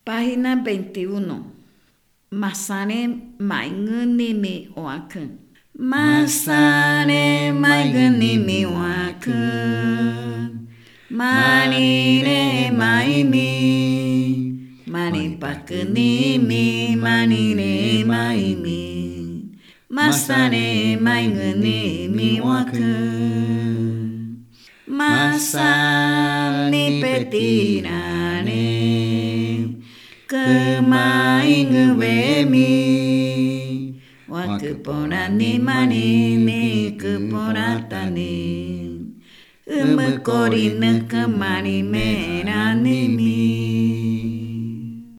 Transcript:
Página 21. Masane maingunimi wakun. Masane maingunimi wakun. Manire maimi. Mani pakunimi, manire maimi. Masane maingunimi wakun. Masani petirane. Kemaingu bemi wakuponani manini kuponatani umukorine kemani menanimi